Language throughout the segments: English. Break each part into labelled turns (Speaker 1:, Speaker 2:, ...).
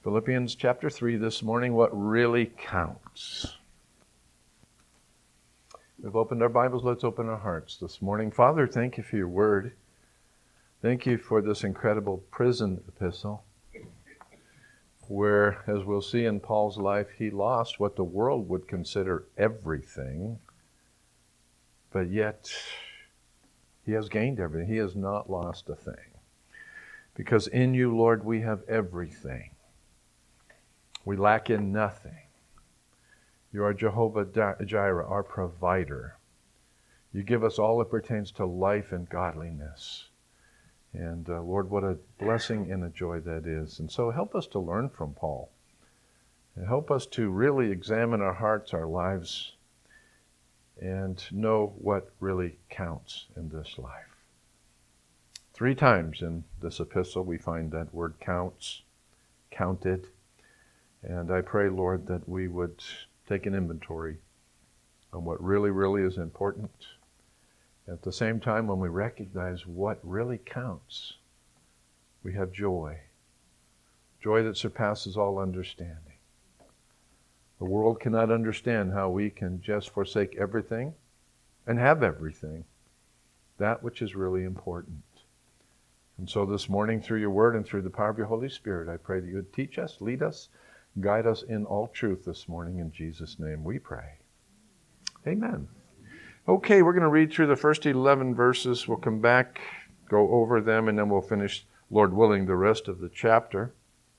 Speaker 1: Philippians chapter 3 this morning, what really counts. We've opened our Bibles, let's open our hearts this morning. Father, thank you for your word. Thank you for this incredible prison epistle, where, as we'll see in Paul's life, he lost what the world would consider everything, but yet he has gained everything. He has not lost a thing. Because in you, Lord, we have everything. We lack in nothing. You are Jehovah Jireh, our provider. You give us all that pertains to life and godliness. And Lord, what a blessing and a joy that is. And so help us to learn from Paul. And help us to really examine our hearts, our lives, and know what really counts in this life. 3 times in this epistle we find that word counts, counted. And I pray, Lord, that we would take an inventory on what really is important. At the same time, when we recognize what really counts, we have joy. Joy that surpasses all understanding. The world cannot understand how we can just forsake everything and have everything, that which is really important. And so this morning, through your word and through the power of your Holy Spirit, I pray that you would teach us, lead us, guide us in all truth this morning. In Jesus' name we pray. Amen. Okay, we're going to read through the first 11 verses. We'll come back, go over them, and then we'll finish, Lord willing, the rest of the chapter.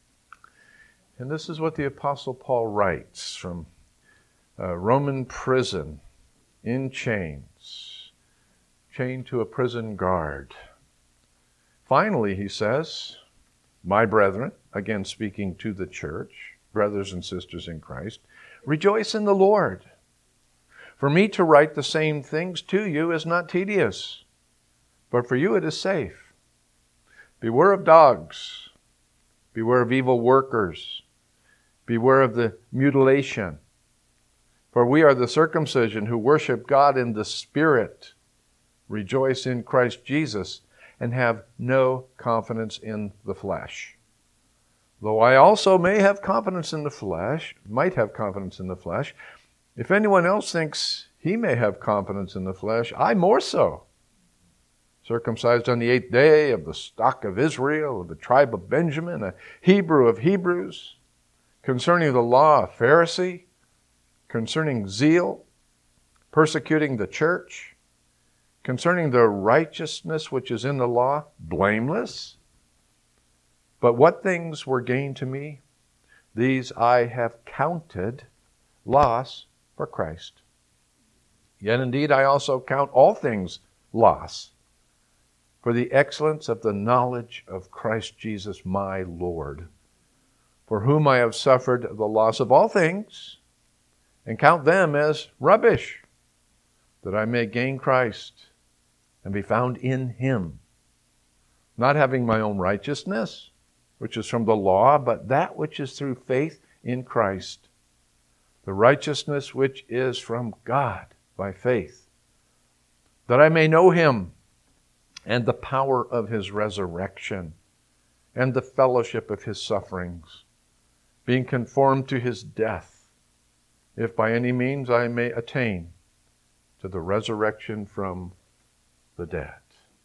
Speaker 1: And this is what the Apostle Paul writes from Roman prison, in chains, chained to a prison guard. Finally, he says, my brethren, again speaking to the church, brothers and sisters in Christ, rejoice in the Lord. For me to write the same things to you is not tedious, but for you it is safe. Beware of dogs. Beware of evil workers. Beware of the mutilation. For we are the circumcision who worship God in the Spirit, rejoice in Christ Jesus, and have no confidence in the flesh. Though I also might have confidence in the flesh, if anyone else thinks he may have confidence in the flesh, I more so. Circumcised on the 8th day, of the stock of Israel, of the tribe of Benjamin, a Hebrew of Hebrews, concerning the law, a Pharisee, concerning zeal, persecuting the church, concerning the righteousness which is in the law, blameless. But what things were gain to me, these I have counted loss for Christ. Yet indeed I also count all things loss for the excellence of the knowledge of Christ Jesus my Lord, for whom I have suffered the loss of all things, and count them as rubbish, that I may gain Christ and be found in him, not having my own righteousness, which is from the law, but that which is through faith in Christ, the righteousness which is from God by faith, that I may know him and the power of his resurrection and the fellowship of his sufferings, being conformed to his death, if by any means I may attain to the resurrection from the dead.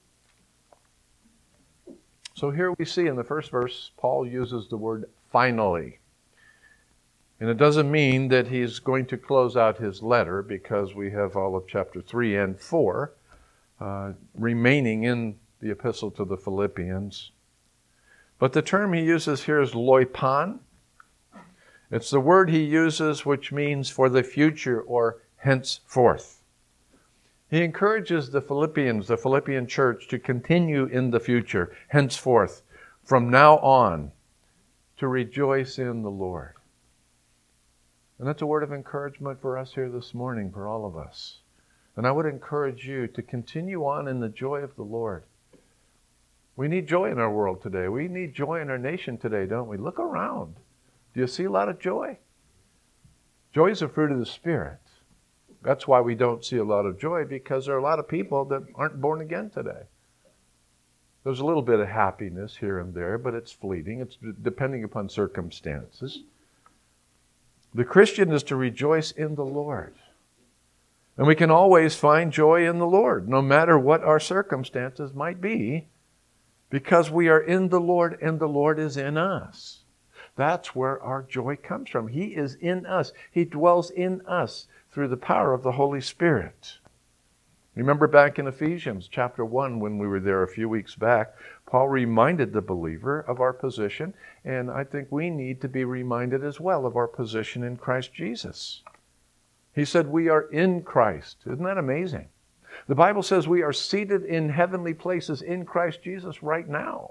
Speaker 1: So here we see in the first verse, Paul uses the word finally. And it doesn't mean that he's going to close out his letter, because we have all of chapter 3 and 4 remaining in the epistle to the Philippians. But the term he uses here is loipan. It's the word he uses which means for the future or henceforth. He encourages the Philippian church, to continue in the future, henceforth, from now on, to rejoice in the Lord. And that's a word of encouragement for us here this morning, for all of us. And I would encourage you to continue on in the joy of the Lord. We need joy in our world today. We need joy in our nation today, don't we? Look around. Do you see a lot of joy? Joy is a fruit of the Spirit. That's why we don't see a lot of joy, because there are a lot of people that aren't born again today. There's a little bit of happiness here and there, but it's fleeting. It's depending upon circumstances. The Christian is to rejoice in the Lord. And we can always find joy in the Lord, no matter what our circumstances might be, because we are in the Lord and the Lord is in us. That's where our joy comes from. He is in us. He dwells in us through the power of the Holy Spirit. Remember back in Ephesians chapter 1 when we were there a few weeks back, Paul reminded the believer of our position, and I think we need to be reminded as well of our position in Christ Jesus. He said we are in Christ. Isn't that amazing? The Bible says we are seated in heavenly places in Christ Jesus right now.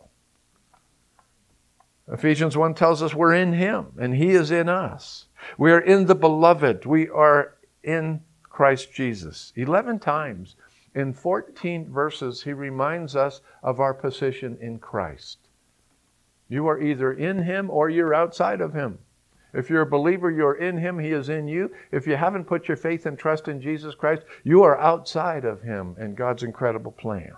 Speaker 1: Ephesians 1 tells us we're in Him, and He is in us. We are in the Beloved. We are in Christ Jesus. 11 times in 14 verses, He reminds us of our position in Christ. You are either in Him or you're outside of Him. If you're a believer, you're in Him, He is in you. If you haven't put your faith and trust in Jesus Christ, you are outside of Him and God's incredible plan.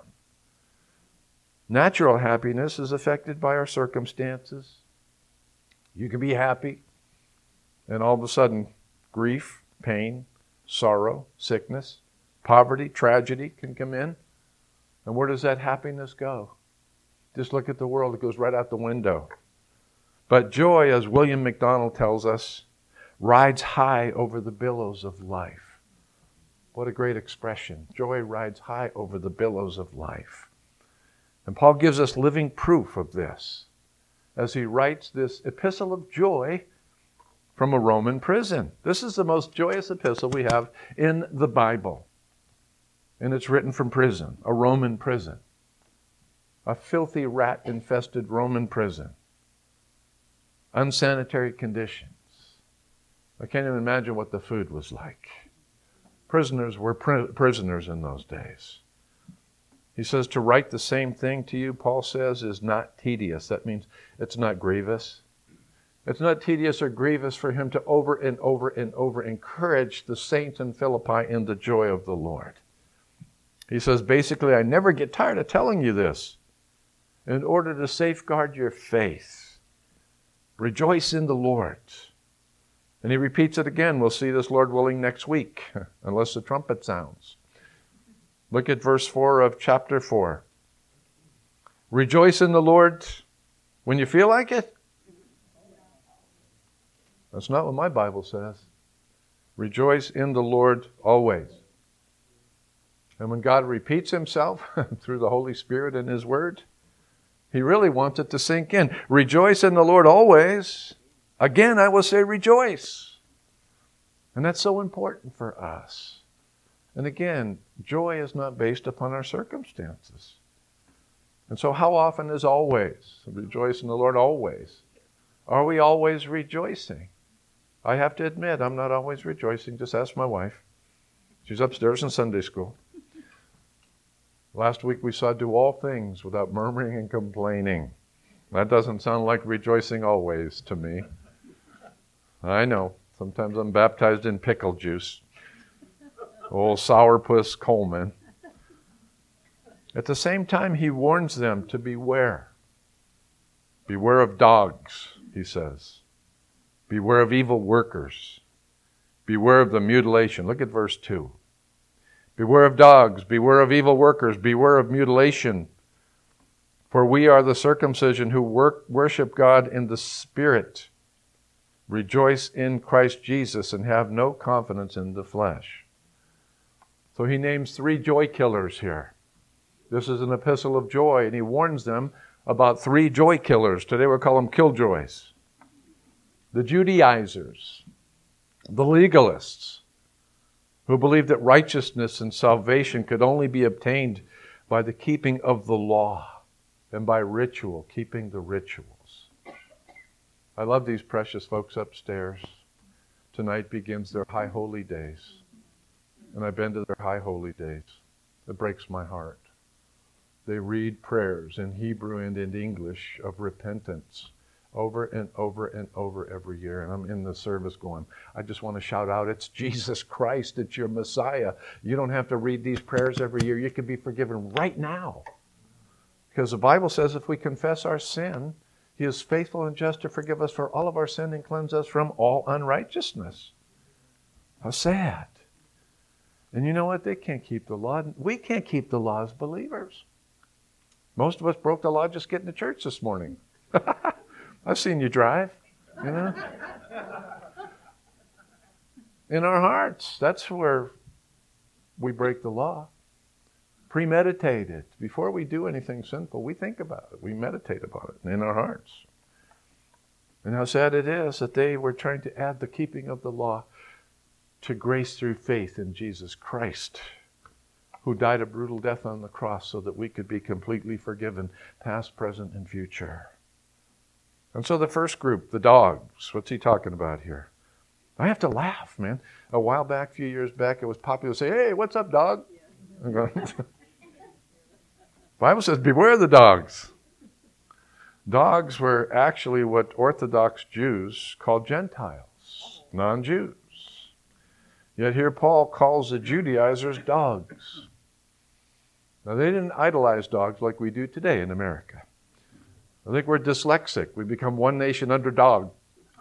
Speaker 1: Natural happiness is affected by our circumstances. You can be happy, and all of a sudden, grief, pain, sorrow, sickness, poverty, tragedy can come in. And where does that happiness go? Just look at the world. It goes right out the window. But joy, as William MacDonald tells us, rides high over the billows of life. What a great expression. Joy rides high over the billows of life. And Paul gives us living proof of this as he writes this epistle of joy from a Roman prison. This is the most joyous epistle we have in the Bible. And it's written from prison, a Roman prison. A filthy, rat-infested Roman prison. Unsanitary conditions. I can't even imagine what the food was like. Prisoners were prisoners in those days. He says to write the same thing to you, Paul says, is not tedious. That means it's not grievous. It's not tedious or grievous for him to over and over and over encourage the saints in Philippi in the joy of the Lord. He says, basically, I never get tired of telling you this. In order to safeguard your faith, rejoice in the Lord. And he repeats it again. We'll see this, Lord willing, next week, unless the trumpet sounds. Look at verse 4 of chapter 4. Rejoice in the Lord when you feel like it. That's not what my Bible says. Rejoice in the Lord always. And when God repeats himself through the Holy Spirit in his word, he really wants it to sink in. Rejoice in the Lord always. Again, I will say rejoice. And that's so important for us. And again, joy is not based upon our circumstances. And so how often is always? Rejoice in the Lord always. Are we always rejoicing? I have to admit, I'm not always rejoicing. Just ask my wife. She's upstairs in Sunday school. Last week we saw do all things without murmuring and complaining. That doesn't sound like rejoicing always to me. I know. Sometimes I'm baptized in pickle juice. Old sourpuss Coleman. At the same time, he warns them to beware. Beware of dogs, he says. Beware of evil workers. Beware of the mutilation. Look at verse 2. Beware of dogs, beware of evil workers, beware of mutilation. For we are the circumcision who worship God in the Spirit. Rejoice in Christ Jesus and have no confidence in the flesh. So he names 3 joy killers here. This is an epistle of joy, and he warns them about 3 joy killers. Today we'll call them killjoys. The Judaizers, the legalists, who believed that righteousness and salvation could only be obtained by the keeping of the law and by ritual, keeping the rituals. I love these precious folks upstairs. Tonight begins their high holy days. And I've been to their high holy days. It breaks my heart. They read prayers in Hebrew and in English of repentance over and over and over every year. And I'm in the service going, I just want to shout out, it's Jesus Christ, it's your Messiah. You don't have to read these prayers every year. You can be forgiven right now. Because the Bible says if we confess our sin, He is faithful and just to forgive us for all of our sin and cleanse us from all unrighteousness. How sad. And you know what? They can't keep the law. We can't keep the law as believers. Most of us broke the law just getting to church this morning. I've seen you drive, you know. In our hearts, that's where we break the law. Premeditated. Before we do anything sinful, we think about it. We meditate about it in our hearts. And how sad it is that they were trying to add the keeping of the law to grace through faith in Jesus Christ, who died a brutal death on the cross so that we could be completely forgiven, past, present, and future. And so the first group, the dogs, what's he talking about here? I have to laugh, man. A while back, a few years back, it was popular to say, "Hey, what's up, dog?" I'm going, Bible says, beware the dogs. Dogs were actually what Orthodox Jews called Gentiles, non-Jews. Yet here Paul calls the Judaizers dogs. Now they didn't idolize dogs like we do today in America. I think we're dyslexic. We become one nation under dog.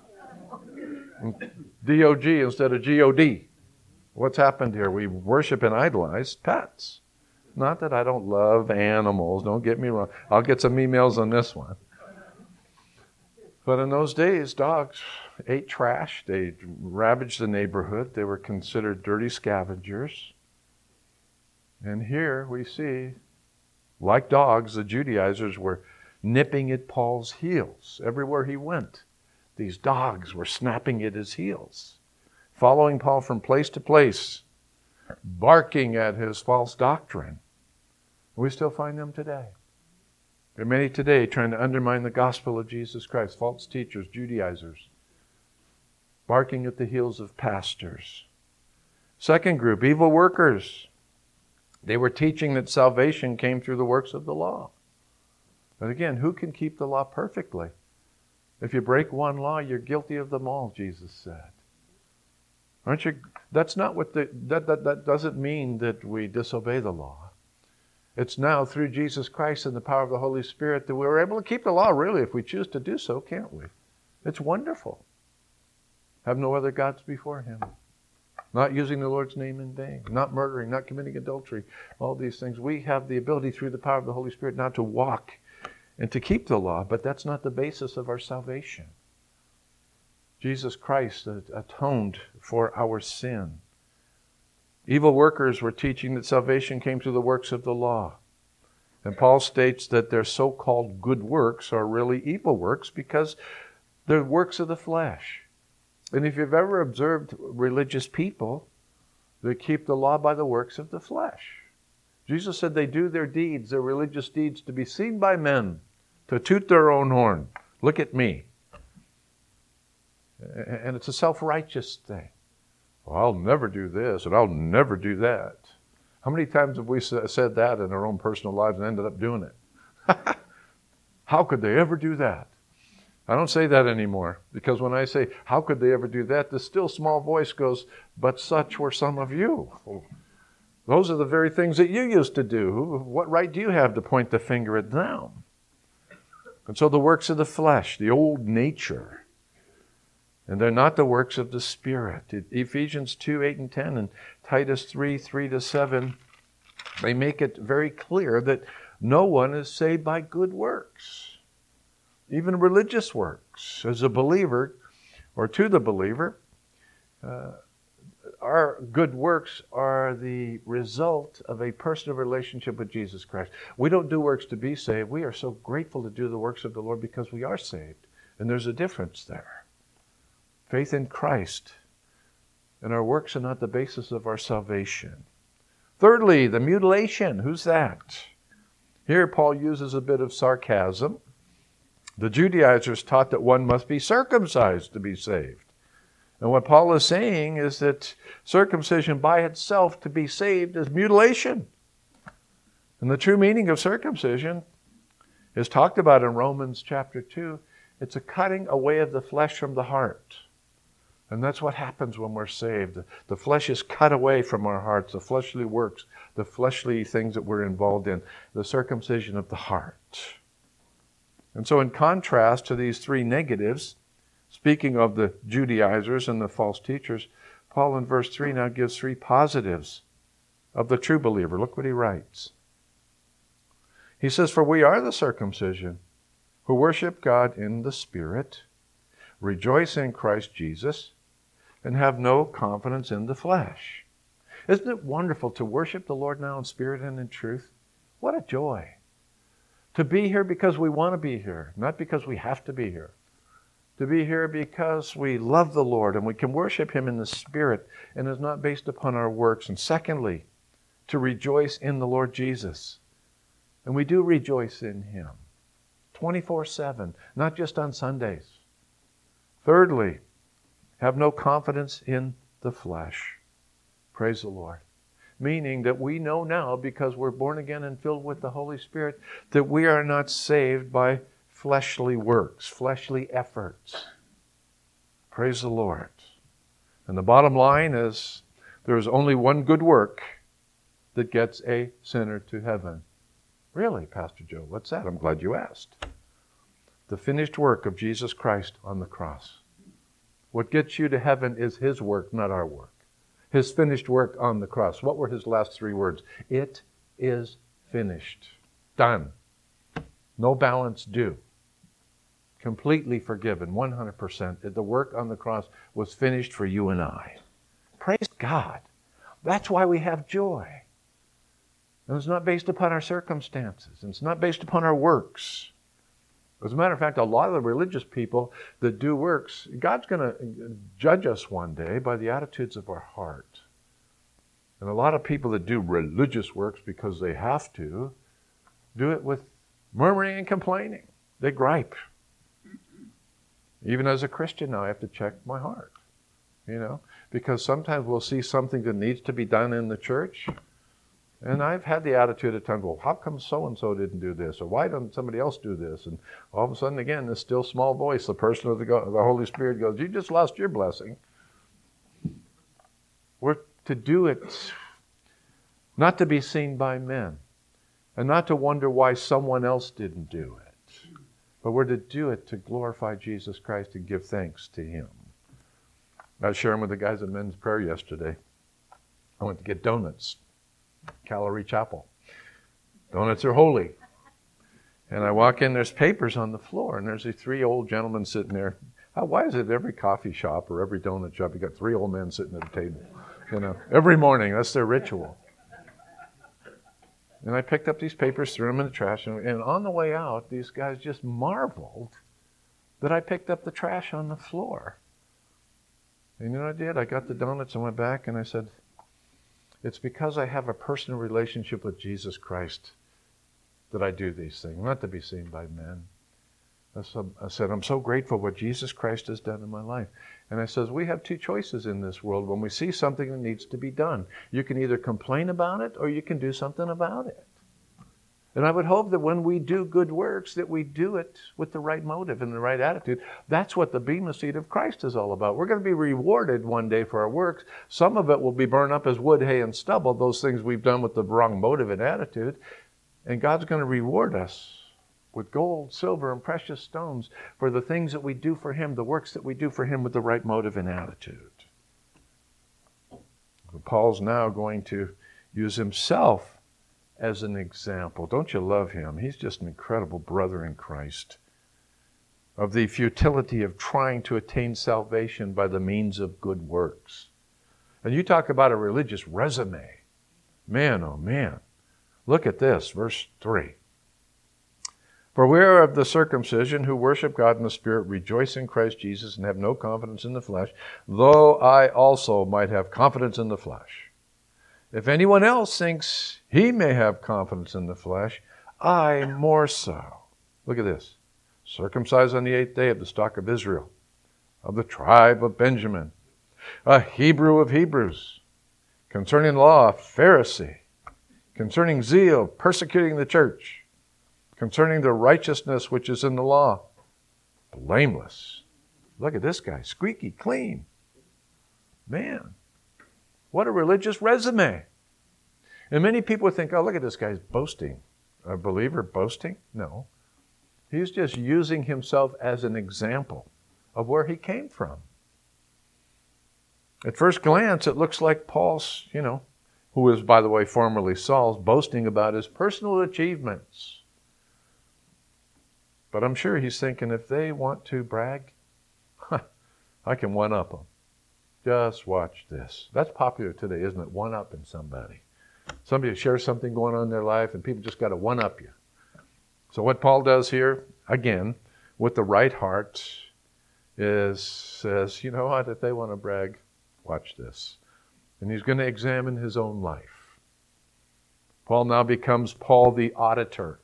Speaker 1: D-O-G instead of G-O-D. What's happened here? We worship and idolize pets. Not that I don't love animals, don't get me wrong. I'll get some emails on this one. But in those days, dogs ate trash. They ravaged the neighborhood. They were considered dirty scavengers. And here we see, like dogs, the Judaizers were nipping at Paul's heels. Everywhere he went, these dogs were snapping at his heels, following Paul from place to place, barking at his false doctrine. We still find them today. There are many today trying to undermine the gospel of Jesus Christ, false teachers, Judaizers, barking at the heels of pastors. Second group, evil workers. They were teaching that salvation came through the works of the law. But again, who can keep the law perfectly? If you break one law, you're guilty of them all, Jesus said. Aren't you? That's not what that doesn't mean that we disobey the law. It's now through Jesus Christ and the power of the Holy Spirit that we're able to keep the law, really, if we choose to do so, can't we? It's wonderful. Have no other gods before Him. Not using the Lord's name in vain. Not murdering, not committing adultery. All these things. We have the ability through the power of the Holy Spirit now to walk and to keep the law, but that's not the basis of our salvation. Jesus Christ atoned for our sin. Evil workers were teaching that salvation came through the works of the law. And Paul states that their so-called good works are really evil works because they're works of the flesh. And if you've ever observed religious people, they keep the law by the works of the flesh. Jesus said they do their deeds, their religious deeds, to be seen by men, to toot their own horn. Look at me. And it's a self-righteous thing. Well, I'll never do this, and I'll never do that. How many times have we said that in our own personal lives and ended up doing it? How could they ever do that? I don't say that anymore, because when I say, how could they ever do that, the still small voice goes, but such were some of you. Those are the very things that you used to do. What right do you have to point the finger at them? And so the works of the flesh, the old nature, and they're not the works of the Spirit. Ephesians 2, 8 and 10 and Titus 3, 3 to 7, they make it very clear that no one is saved by good works, even religious works. As a believer, or to the believer, our good works are the result of a personal relationship with Jesus Christ. We don't do works to be saved. We are so grateful to do the works of the Lord because we are saved. And there's a difference there. Faith in Christ. And our works are not the basis of our salvation. Thirdly, the mutilation. Who's that? Here Paul uses a bit of sarcasm. The Judaizers taught that one must be circumcised to be saved. And what Paul is saying is that circumcision by itself to be saved is mutilation. And the true meaning of circumcision is talked about in Romans chapter 2. It's a cutting away of the flesh from the heart. And that's what happens when we're saved. The flesh is cut away from our hearts, the fleshly works, the fleshly things that we're involved in, the circumcision of the heart. And so in contrast to these three negatives, speaking of the Judaizers and the false teachers, Paul in verse 3 now gives three positives of the true believer. Look what he writes. He says, "For we are the circumcision, who worship God in the Spirit, rejoice in Christ Jesus, and have no confidence in the flesh." Isn't it wonderful to worship the Lord now in spirit and in truth? What a joy. To be here because we want to be here, not because we have to be here. To be here because we love the Lord and we can worship Him in the Spirit and is not based upon our works. And secondly, to rejoice in the Lord Jesus. And we do rejoice in Him 24/7, not just on Sundays. Thirdly, have no confidence in the flesh. Praise the Lord. Meaning that we know now, because we're born again and filled with the Holy Spirit, that we are not saved by fleshly works, fleshly efforts. Praise the Lord. And the bottom line is, there is only one good work that gets a sinner to heaven. Really, Pastor Joe, what's that? I'm glad you asked. The finished work of Jesus Christ on the cross. What gets you to heaven is His work, not our work. His finished work on the cross. What were His last three words? It is finished. Done. No balance due. Completely forgiven, 100%. The work on the cross was finished for you and I. Praise God. That's why we have joy. And it's not based upon our circumstances. It's not based upon our works. As a matter of fact, a lot of the religious people that do works, God's going to judge us one day by the attitudes of our heart. And a lot of people that do religious works because they have to, do it with murmuring and complaining. They gripe. Even as a Christian now, I have to check my heart. Because sometimes we'll see something that needs to be done in the church. And I've had the attitude at times, well, how come so-and-so didn't do this? Or why doesn't somebody else do this? And all of a sudden, again, this still small voice, the person of the Holy Spirit goes, you just lost your blessing. We're to do it not to be seen by men and not to wonder why someone else didn't do it. But we're to do it to glorify Jesus Christ and give thanks to Him. I was sharing with the guys at Men's Prayer yesterday. I went to get donuts. Calvary Chapel. Donuts are holy. And I walk in, there's papers on the floor, and there's these three old gentlemen sitting there. Why is it at every coffee shop or every donut shop, you got three old men sitting at a table? Every morning, that's their ritual. And I picked up these papers, threw them in the trash, and on the way out, these guys just marveled that I picked up the trash on the floor. And you know what I did? I got the donuts and went back, and I said, it's because I have a personal relationship with Jesus Christ that I do these things, not to be seen by men. I said, I'm so grateful what Jesus Christ has done in my life. And I says, we have two choices in this world when we see something that needs to be done. You can either complain about it or you can do something about it. And I would hope that when we do good works, that we do it with the right motive and the right attitude. That's what the Bema Seat of Christ is all about. We're going to be rewarded one day for our works. Some of it will be burned up as wood, hay, and stubble, those things we've done with the wrong motive and attitude. And God's going to reward us with gold, silver, and precious stones for the things that we do for Him, the works that we do for Him with the right motive and attitude. Paul's now going to use himself as an example. Don't you love him? He's just an incredible brother in Christ. Of the futility of trying to attain salvation by the means of good works. And you talk about a religious resume. Man, oh man. Look at this, verse 3. For we are of the circumcision who worship God in the Spirit, rejoice in Christ Jesus, and have no confidence in the flesh, though I also might have confidence in the flesh. If anyone else thinks he may have confidence in the flesh, I more so. Look at this. Circumcised on the 8th day of the stock of Israel, of the tribe of Benjamin, a Hebrew of Hebrews, concerning law, a Pharisee, concerning zeal, persecuting the church, concerning the righteousness which is in the law, blameless. Look at this guy, squeaky clean. Man, what a religious resume. And many people think, oh, look at this guy's boasting. A believer boasting? No. He's just using himself as an example of where he came from. At first glance, it looks like Paul's, who is, by the way, formerly Saul's, boasting about his personal achievements. But I'm sure he's thinking, if they want to brag, I can one-up them. Just watch this. That's popular today, isn't it? One-upping somebody. Somebody shares something going on in their life, and people just got to one-up you. So what Paul does here, again, with the right heart, says, you know what, if they want to brag, watch this. And he's going to examine his own life. Paul now becomes Paul the auditor.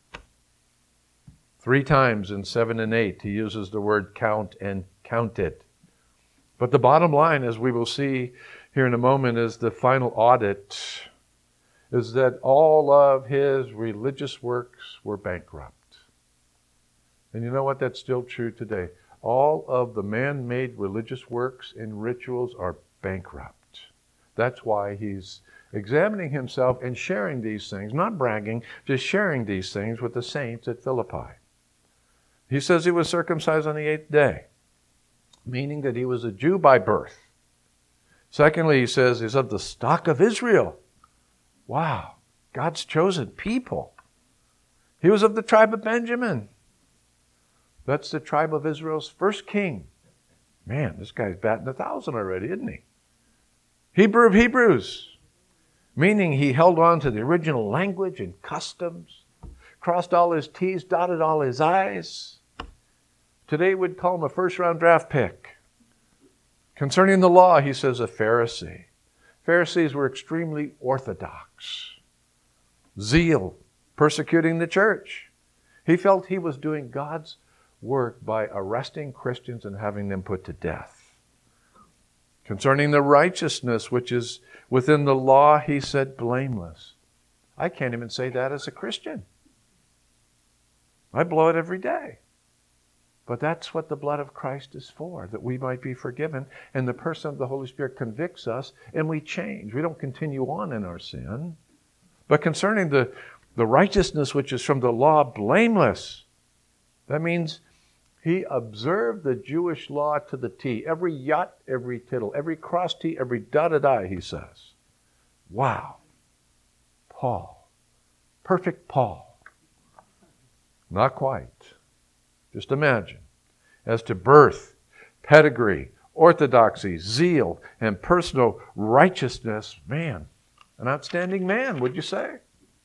Speaker 1: 3 times in 7 and 8, he uses the word count and count it. But the bottom line, as we will see here in a moment, is the final audit, is that all of his religious works were bankrupt. And you know what? That's still true today. All of the man-made religious works and rituals are bankrupt. That's why he's examining himself and sharing these things, not bragging, just sharing these things with the saints at Philippi. He says he was circumcised on the 8th day, meaning that he was a Jew by birth. Secondly, he says he's of the stock of Israel. Wow, God's chosen people. He was of the tribe of Benjamin. That's the tribe of Israel's first king. Man, this guy's batting 1,000 already, isn't he? Hebrew of Hebrews, meaning he held on to the original language and customs, crossed all his T's, dotted all his I's. Today we'd call him a first-round draft pick. Concerning the law, he says a Pharisee. Pharisees were extremely orthodox. Zeal, persecuting the church. He felt he was doing God's work by arresting Christians and having them put to death. Concerning the righteousness which is within the law, he said blameless. I can't even say that as a Christian. I blow it every day. But that's what the blood of Christ is for, that we might be forgiven, and the person of the Holy Spirit convicts us, and we change. We don't continue on in our sin. But concerning the righteousness which is from the law, blameless. That means he observed the Jewish law to the T. Every yot, every tittle, every cross T, every dotted I, he says. Wow. Paul. Perfect Paul. Not quite. Just imagine. As to birth, pedigree, orthodoxy, zeal, and personal righteousness, man, an outstanding man, would you say?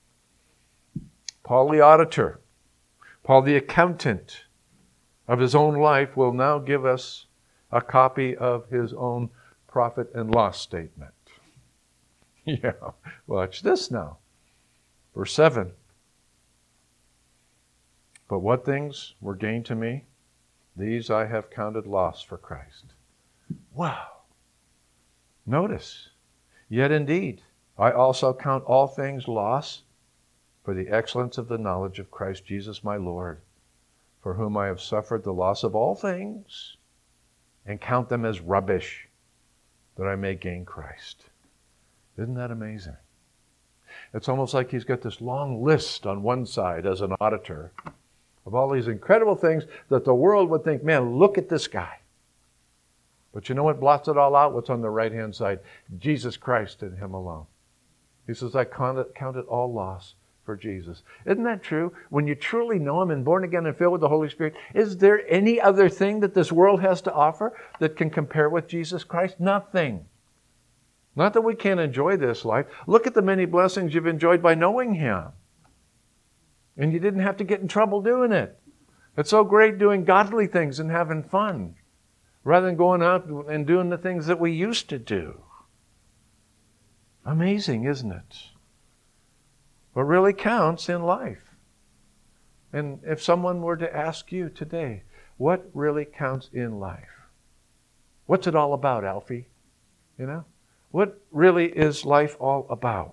Speaker 1: Paul the auditor, Paul the accountant of his own life will now give us a copy of his own profit and loss statement. Yeah, watch this now. Verse 7. But what things were gain to me, these I have counted loss for Christ. Wow. Notice, yet indeed, I also count all things loss for the excellence of the knowledge of Christ Jesus my Lord, for whom I have suffered the loss of all things, and count them as rubbish, that I may gain Christ. Isn't that amazing? It's almost like he's got this long list on one side as an auditor of all these incredible things that the world would think, man, look at this guy. But you know what blots it all out? What's on the right-hand side? Jesus Christ and him alone. He says, I count it all loss for Jesus. Isn't that true? When you truly know him and born again and filled with the Holy Spirit, is there any other thing that this world has to offer that can compare with Jesus Christ? Nothing. Not that we can't enjoy this life. Look at the many blessings you've enjoyed by knowing him. And you didn't have to get in trouble doing it. It's so great doing godly things and having fun, rather than going out and doing the things that we used to do. Amazing, isn't it? What really counts in life. And if someone were to ask you today, what really counts in life? What's it all about, Alfie? You know? What really is life all about?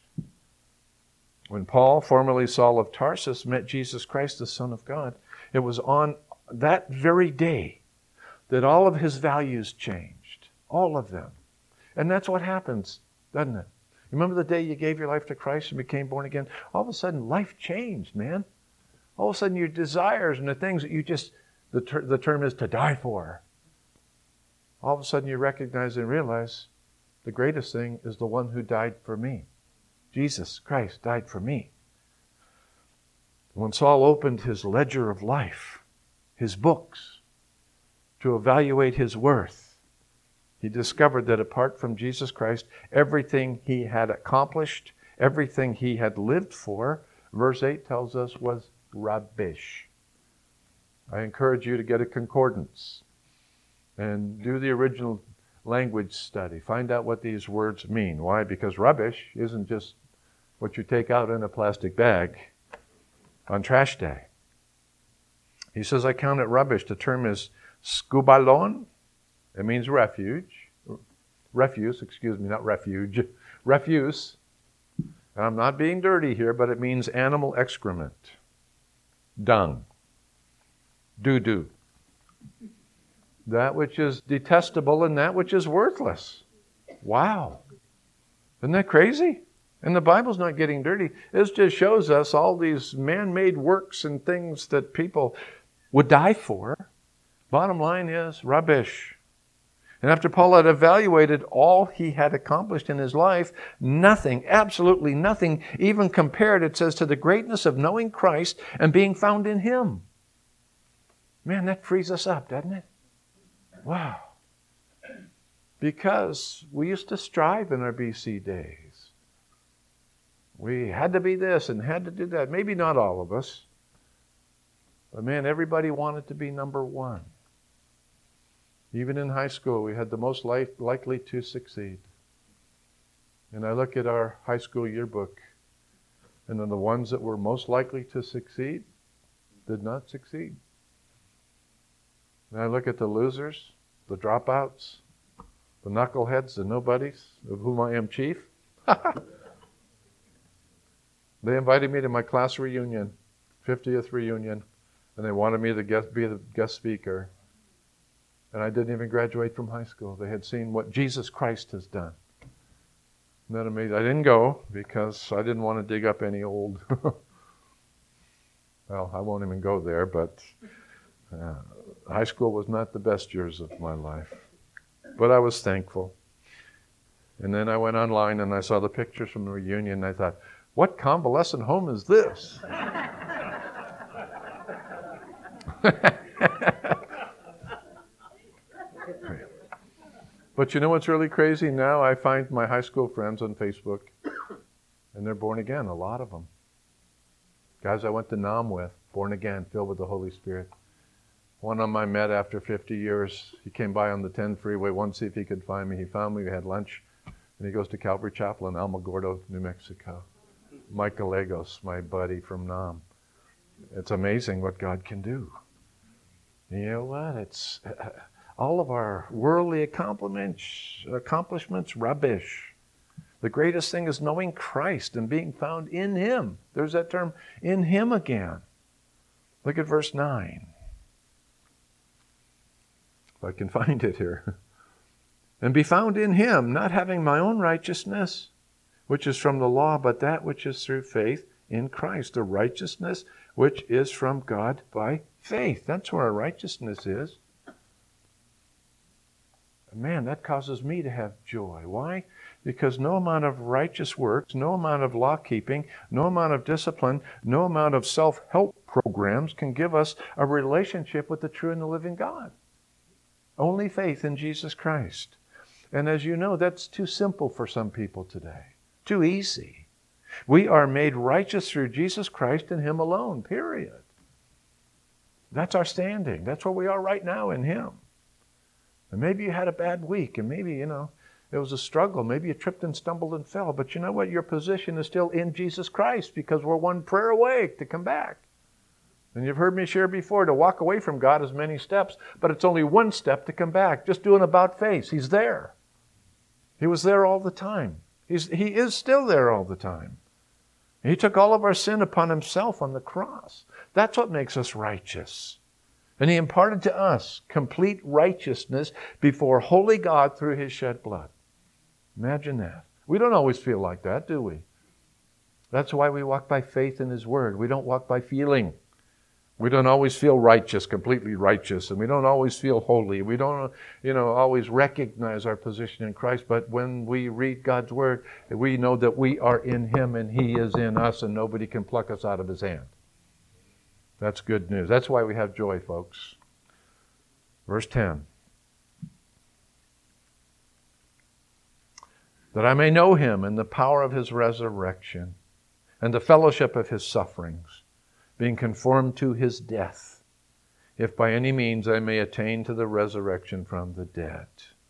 Speaker 1: When Paul, formerly Saul of Tarsus, met Jesus Christ, the Son of God, it was on that very day that all of his values changed. All of them. And that's what happens, doesn't it? Remember the day you gave your life to Christ and became born again? All of a sudden, life changed, man. All of a sudden, your desires and the things that you just, the term is to die for. All of a sudden, you recognize and realize the greatest thing is the one who died for me. Jesus Christ died for me. When Saul opened his ledger of life, his books, to evaluate his worth, he discovered that apart from Jesus Christ, everything he had accomplished, everything he had lived for, verse 8 tells us, was rubbish. I encourage you to get a concordance and do the original language study. Find out what these words mean. Why? Because rubbish isn't just what you take out in a plastic bag on trash day. He says, I count it rubbish. The term is skubalon. It means refuge. Refuse, not refuge. Refuse. And I'm not being dirty here, but it means animal excrement. Dung. Doo-doo. That which is detestable and that which is worthless. Wow. Isn't that crazy? And the Bible's not getting dirty. This just shows us all these man-made works and things that people would die for. Bottom line is rubbish. And after Paul had evaluated all he had accomplished in his life, nothing, absolutely nothing, even compared, it says, to the greatness of knowing Christ and being found in Him. Man, that frees us up, doesn't it? Wow. Because we used to strive in our BC days. We had to be this and had to do that. Maybe not all of us. But man, everybody wanted to be number one. Even in high school, we had the most likely to succeed. And I look at our high school yearbook, and then the ones that were most likely to succeed did not succeed. And I look at the losers, the dropouts, the knuckleheads, the nobodies, of whom I am chief. They invited me to my class reunion, 50th reunion, and they wanted me to be the guest speaker. And I didn't even graduate from high school. They had seen what Jesus Christ has done. Isn't that amazing? I didn't go because I didn't want to dig up any old... Well, I won't even go there, but high school was not the best years of my life. But I was thankful. And then I went online and I saw the pictures from the reunion and I thought, what convalescent home is this? But you know what's really crazy? Now I find my high school friends on Facebook, and they're born again, a lot of them. Guys I went to Nam with, born again, filled with the Holy Spirit. One of them I met after 50 years. He came by on the 10 freeway, wanted to see if he could find me. He found me, we had lunch, and he goes to Calvary Chapel in Alamogordo, New Mexico. Mike Gallegos, my buddy from Nam. It's amazing what God can do. You know what? It's all of our worldly accomplishments, rubbish. The greatest thing is knowing Christ and being found in Him. There's that term, in Him again. Look at verse 9. If I can find it here. And be found in Him, not having my own righteousness, which is from the law, but that which is through faith in Christ, the righteousness which is from God by faith. That's where our righteousness is. Man, that causes me to have joy. Why? Because no amount of righteous works, no amount of law keeping, no amount of discipline, no amount of self-help programs can give us a relationship with the true and the living God. Only faith in Jesus Christ. And as you know, that's too simple for some people today. Too easy. We are made righteous through Jesus Christ and Him alone, period. That's our standing. That's where we are right now in Him. And maybe you had a bad week, and maybe, it was a struggle. Maybe you tripped and stumbled and fell. But you know what? Your position is still in Jesus Christ because we're one prayer away to come back. And you've heard me share before, to walk away from God is many steps, but it's only one step to come back. Just do an about face. He's there. He was there all the time. He is still there all the time. He took all of our sin upon Himself on the cross. That's what makes us righteous. And He imparted to us complete righteousness before holy God through His shed blood. Imagine that. We don't always feel like that, do we? That's why we walk by faith in His Word. We don't walk by feeling. We don't always feel righteous, completely righteous, and we don't always feel holy. We don't, always recognize our position in Christ, but when we read God's Word, we know that we are in Him and He is in us, and nobody can pluck us out of His hand. That's good news. That's why we have joy, folks. Verse 10. That I may know Him and the power of His resurrection and the fellowship of His sufferings, being conformed to His death, if by any means I may attain to the resurrection from the dead.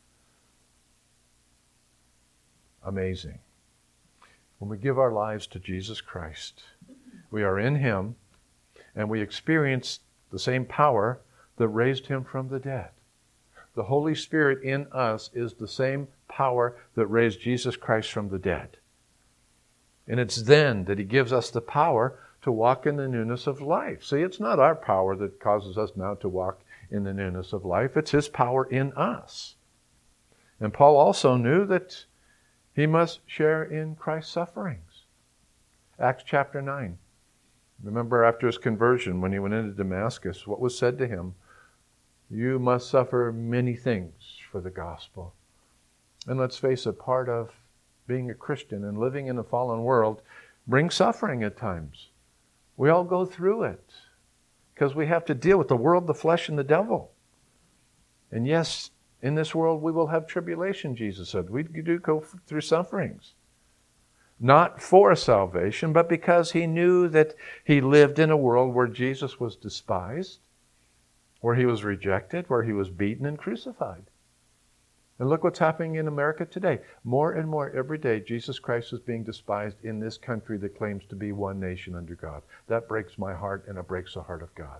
Speaker 1: Amazing. When we give our lives to Jesus Christ, we are in Him and we experience the same power that raised Him from the dead. The Holy Spirit in us is the same power that raised Jesus Christ from the dead. And it's then that He gives us the power to walk in the newness of life. See, it's not our power that causes us now to walk in the newness of life. It's His power in us. And Paul also knew that he must share in Christ's sufferings. Acts chapter 9. Remember after his conversion, when he went into Damascus, what was said to him? You must suffer many things for the gospel. And let's face it, part of being a Christian and living in a fallen world brings suffering at times. We all go through it because we have to deal with the world, the flesh, and the devil. And yes, in this world we will have tribulation, Jesus said. We do go through sufferings. Not for salvation, but because He knew that He lived in a world where Jesus was despised, where He was rejected, where He was beaten and crucified. And look what's happening in America today. More and more every day, Jesus Christ is being despised in this country that claims to be one nation under God. That breaks my heart, and it breaks the heart of God.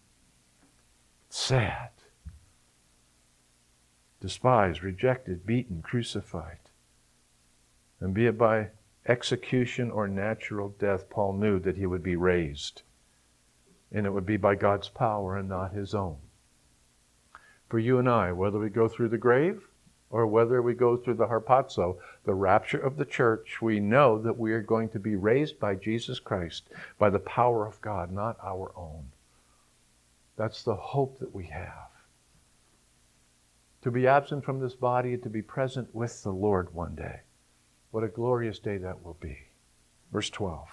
Speaker 1: Sad. Despised, rejected, beaten, crucified. And be it by execution or natural death, Paul knew that he would be raised. And it would be by God's power and not his own. For you and I, whether we go through the grave or whether we go through the harpazo, the rapture of the church, we know that we are going to be raised by Jesus Christ, by the power of God, not our own. That's the hope that we have. To be absent from this body and to be present with the Lord one day. What a glorious day that will be. Verse 12.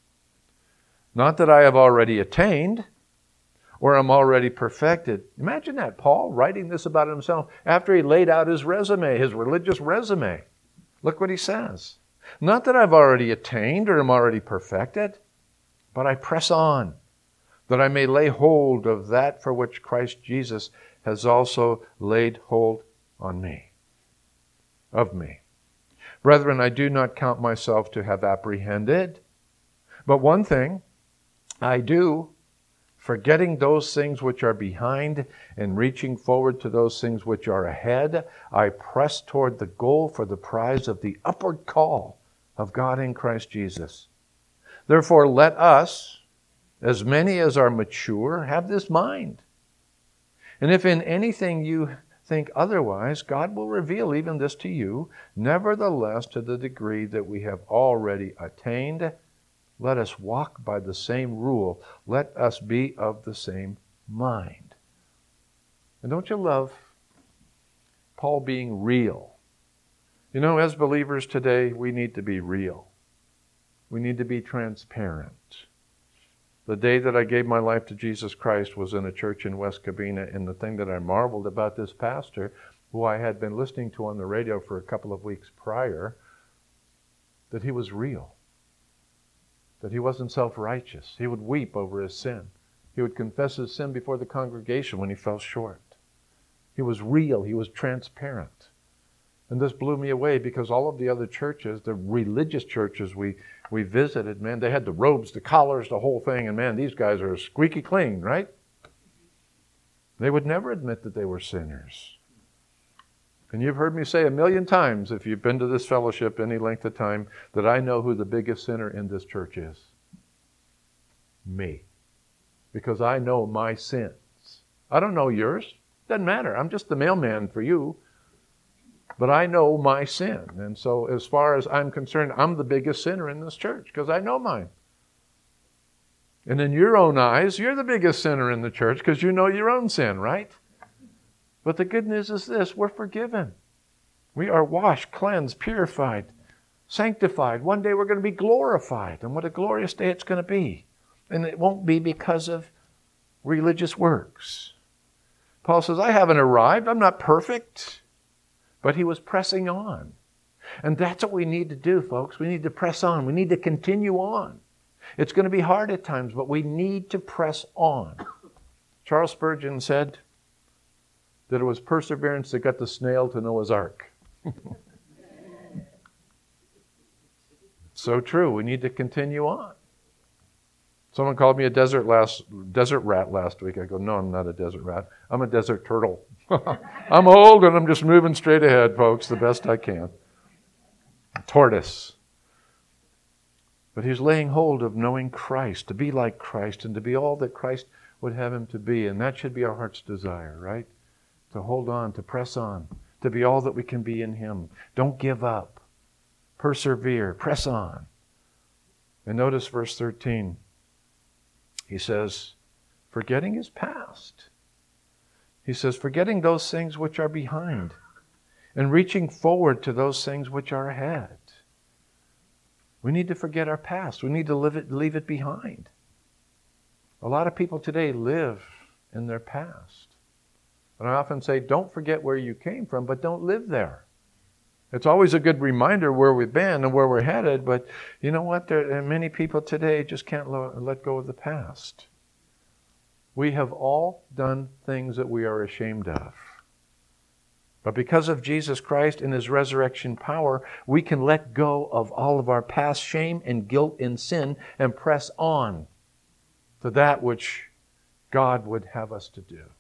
Speaker 1: Not that I have already attained or am already perfected. Imagine that, Paul writing this about himself after he laid out his resume, his religious resume. Look what he says. Not that I've already attained or am already perfected, but I press on, that I may lay hold of that for which Christ Jesus has also laid hold on me, of me. Brethren, I do not count myself to have apprehended, but one thing I do, forgetting those things which are behind and reaching forward to those things which are ahead, I press toward the goal for the prize of the upward call of God in Christ Jesus. Therefore, let us, as many as are mature, have this mind. And if in anything you think otherwise, God will reveal even this to you. Nevertheless, to the degree that we have already attained, let us walk by the same rule. Let us be of the same mind. And don't you love Paul being real? You know, as believers today, we need to be real. We need to be transparent. The day that I gave my life to Jesus Christ was in a church in West Covina, and the thing that I marveled about this pastor, who I had been listening to on the radio for a couple of weeks prior, that he was real. That he wasn't self-righteous. He would weep over his sin. He would confess his sin before the congregation when he fell short. He was real. He was transparent. And this blew me away because all of the other churches, the religious churches we visited, man, they had the robes, the collars, the whole thing, and man, these guys are squeaky clean, right? They would never admit that they were sinners. And you've heard me say a million times, if you've been to this fellowship any length of time, that I know who the biggest sinner in this church is. Me. Because I know my sins. I don't know yours. Doesn't matter. I'm just the mailman for you. But I know my sin. And so as far as I'm concerned, I'm the biggest sinner in this church because I know mine. And in your own eyes, you're the biggest sinner in the church because you know your own sin, right? But the good news is this: we're forgiven. We are washed, cleansed, purified, sanctified. One day we're going to be glorified. And what a glorious day it's going to be. And it won't be because of religious works. Paul says, I haven't arrived. I'm not perfect. But he was pressing on. And that's what we need to do, folks. We need to press on. We need to continue on. It's going to be hard at times, but we need to press on. Charles Spurgeon said that it was perseverance that got the snail to Noah's Ark. So true. We need to continue on. Someone called me a desert rat last week. I go, no, I'm not a desert rat. I'm a desert turtle. I'm old and I'm just moving straight ahead, folks, the best I can. Tortoise. But he's laying hold of knowing Christ, to be like Christ, and to be all that Christ would have him to be. And that should be our heart's desire, right? To hold on, to press on, to be all that we can be in him. Don't give up. Persevere. Press on. And notice verse 13. He says, forgetting his past. He says, forgetting those things which are behind and reaching forward to those things which are ahead. We need to forget our past. We need to leave it behind. A lot of people today live in their past. And I often say, don't forget where you came from, but don't live there. It's always a good reminder where we've been and where we're headed, but you know what? Many people today just can't let go of the past. We have all done things that we are ashamed of. But because of Jesus Christ and his resurrection power, we can let go of all of our past shame and guilt and sin and press on to that which God would have us to do.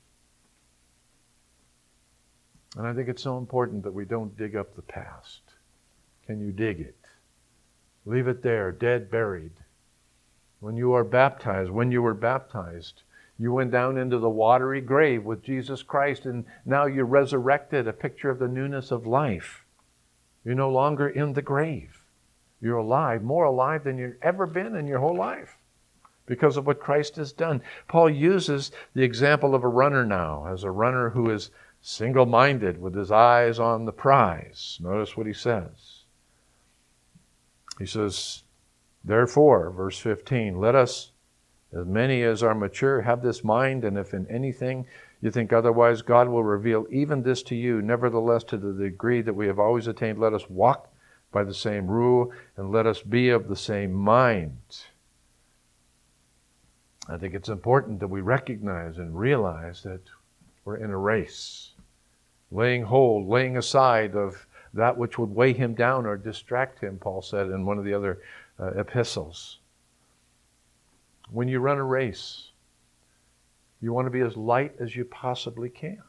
Speaker 1: And I think it's so important that we don't dig up the past. Can you dig it? Leave it there, dead, buried. When you were baptized, you went down into the watery grave with Jesus Christ, and now you're resurrected, a picture of the newness of life. You're no longer in the grave. You're alive, more alive than you've ever been in your whole life because of what Christ has done. Paul uses the example of a runner now, as a runner who is single-minded with his eyes on the prize. Notice what he says. He says, therefore, verse 15, let us, as many as are mature, have this mind, and if in anything you think otherwise, God will reveal even this to you. Nevertheless, to the degree that we have always attained, let us walk by the same rule, and let us be of the same mind. I think it's important that we recognize and realize that we're in a race, laying aside of that which would weigh him down or distract him, Paul said in one of the other epistles. When you run a race, you want to be as light as you possibly can.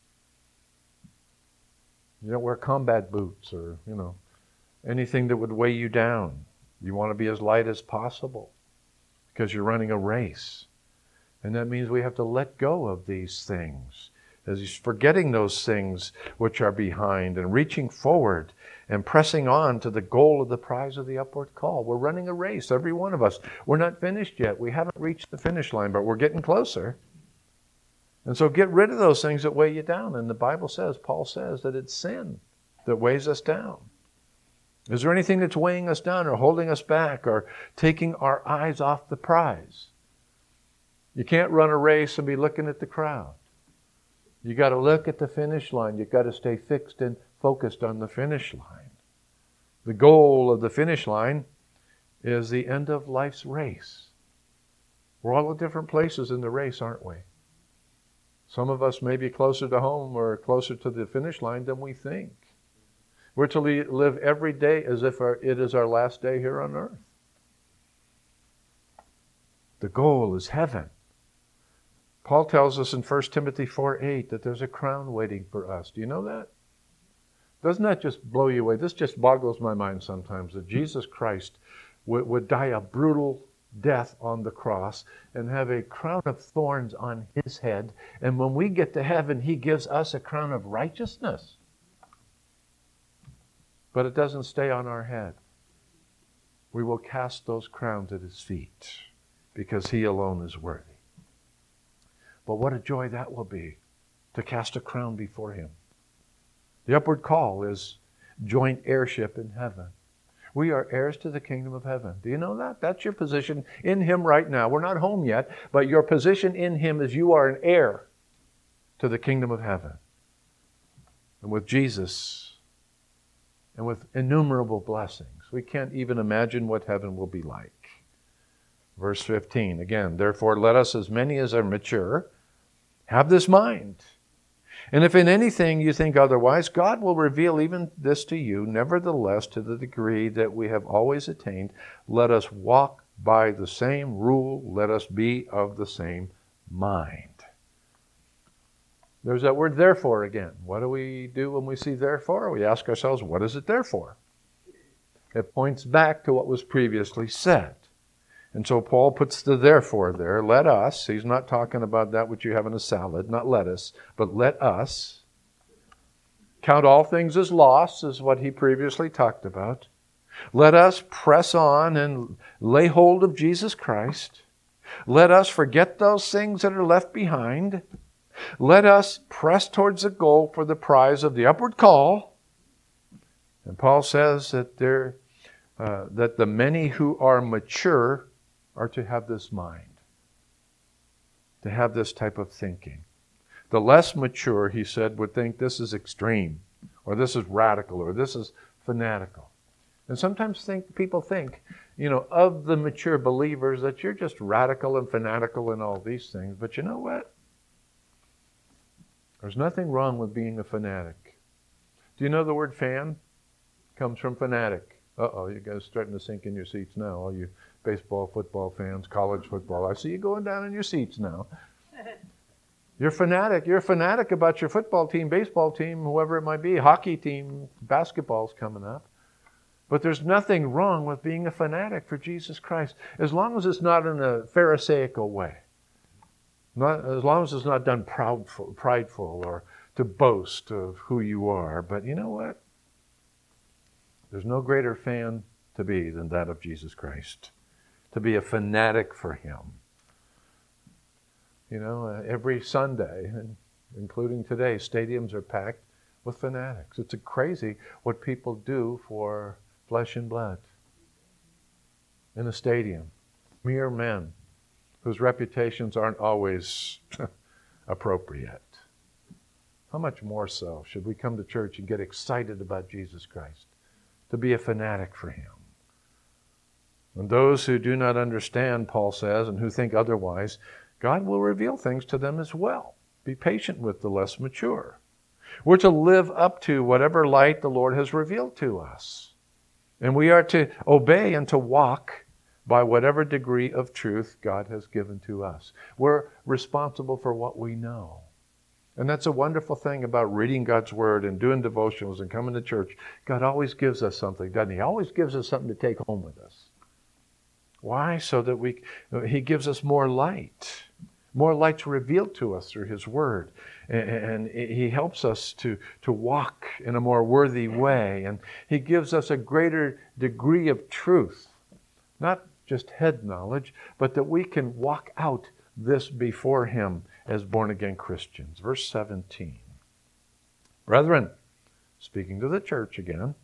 Speaker 1: You don't wear combat boots or, anything that would weigh you down. You want to be as light as possible because you're running a race. And that means we have to let go of these things, as he's forgetting those things which are behind and reaching forward and pressing on to the goal of the prize of the upward call. We're running a race, every one of us. We're not finished yet. We haven't reached the finish line, but we're getting closer. And so get rid of those things that weigh you down. And the Bible says, Paul says, that it's sin that weighs us down. Is there anything that's weighing us down or holding us back or taking our eyes off the prize? You can't run a race and be looking at the crowd. You got to look at the finish line. You've got to stay fixed and focused on the finish line. The goal of the finish line is the end of life's race. We're all at different places in the race, aren't we? Some of us may be closer to home or closer to the finish line than we think. We're to live every day as if it is our last day here on earth. The goal is heaven. Paul tells us in 1 Timothy 4:8 that there's a crown waiting for us. Do you know that? Doesn't that just blow you away? This just boggles my mind sometimes, that Jesus Christ would die a brutal death on the cross and have a crown of thorns on his head. And when we get to heaven, he gives us a crown of righteousness. But it doesn't stay on our head. We will cast those crowns at His feet because He alone is worthy. But what a joy that will be, to cast a crown before Him. The upward call is joint heirship in heaven. We are heirs to the kingdom of heaven. Do you know that? That's your position in Him right now. We're not home yet, but your position in Him is you are an heir to the kingdom of heaven. And with Jesus, and with innumerable blessings, we can't even imagine what heaven will be like. Verse 15, again, therefore let us, as many as are mature, have this mind. And if in anything you think otherwise, God will reveal even this to you. Nevertheless, to the degree that we have always attained, let us walk by the same rule. Let us be of the same mind. There's that word therefore again. What do we do when we see therefore? We ask ourselves, what is it there for? It points back to what was previously said. And so Paul puts the therefore there. Let us, he's not talking about that which you have in a salad, not lettuce, but let us count all things as loss, is what he previously talked about. Let us press on and lay hold of Jesus Christ. Let us forget those things that are left behind. Let us press towards the goal for the prize of the upward call. And Paul says that that the many who are mature are to have this mind, to have this type of thinking. The less mature, he said, would think this is extreme, or this is radical, or this is fanatical. And sometimes people think, of the mature believers that you're just radical and fanatical and all these things. But you know what? There's nothing wrong with being a fanatic. Do you know the word fan comes from fanatic? Uh-oh, you guys are starting to sink in your seats now, all you baseball, football fans, college football. I see you going down in your seats now. You're fanatic. You're a fanatic about your football team, baseball team, whoever it might be, hockey team, basketball's coming up. But there's nothing wrong with being a fanatic for Jesus Christ, as long as it's not in a pharisaical way. As long as it's not done prideful or to boast of who you are. But you know what? There's no greater fan to be than that of Jesus Christ. To be a fanatic for Him. Every Sunday, including today, stadiums are packed with fanatics. It's crazy what people do for flesh and blood in a stadium. Mere men whose reputations aren't always appropriate. How much more so should we come to church and get excited about Jesus Christ? To be a fanatic for Him. And those who do not understand, Paul says, and who think otherwise, God will reveal things to them as well. Be patient with the less mature. We're to live up to whatever light the Lord has revealed to us. And we are to obey and to walk by whatever degree of truth God has given to us. We're responsible for what we know. And that's a wonderful thing about reading God's Word and doing devotionals and coming to church. God always gives us something, doesn't He? He always gives us something to take home with us. Why? So that He gives us more light. More light's revealed to us through His Word. And He helps us to walk in a more worthy way. And He gives us a greater degree of truth. Not just head knowledge, but that we can walk out this before Him as born-again Christians. Verse 17. Brethren, speaking to the church again,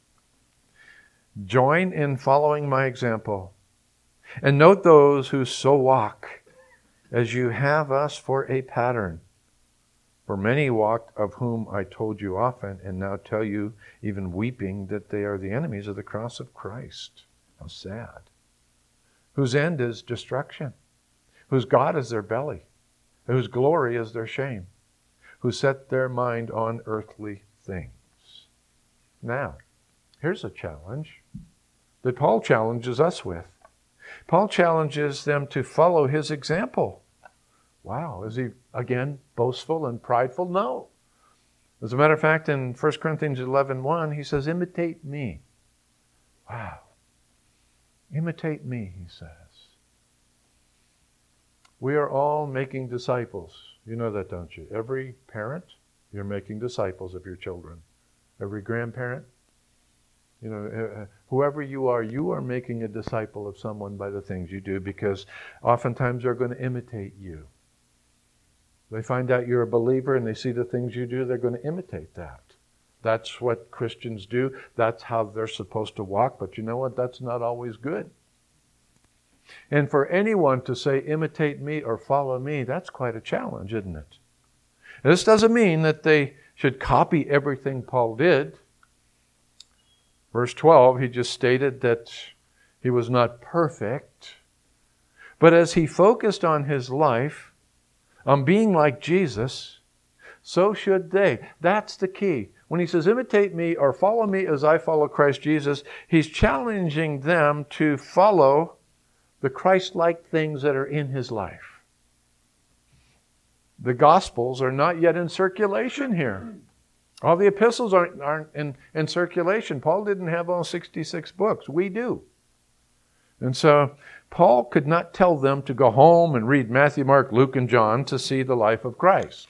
Speaker 1: join in following my example, and note those who so walk, as you have us for a pattern. For many walked, of whom I told you often, and now tell you, even weeping, that they are the enemies of the cross of Christ. How sad. Whose end is destruction, whose God is their belly, whose glory is their shame, who set their mind on earthly things. Now, here's a challenge that Paul challenges us with. Paul challenges them to follow his example. Wow, is he, again, boastful and prideful? No. As a matter of fact, in 1 Corinthians 11:1, he says, imitate me. Wow. Imitate me, he says. We are all making disciples. You know that, don't you? Every parent, you're making disciples of your children. Every grandparent, Whoever you are making a disciple of someone by the things you do, because oftentimes they're going to imitate you. They find out you're a believer and they see the things you do, they're going to imitate that. That's what Christians do. That's how they're supposed to walk. But you know what? That's not always good. And for anyone to say, imitate me or follow me, that's quite a challenge, isn't it? And this doesn't mean that they should copy everything Paul did. Verse 12, he just stated that he was not perfect. But as he focused on his life, on being like Jesus, so should they. That's the key. When he says, imitate me or follow me as I follow Christ Jesus, he's challenging them to follow the Christ-like things that are in his life. The Gospels are not yet in circulation here. All the epistles aren't in circulation. Paul didn't have all 66 books. We do. And so Paul could not tell them to go home and read Matthew, Mark, Luke, and John to see the life of Christ.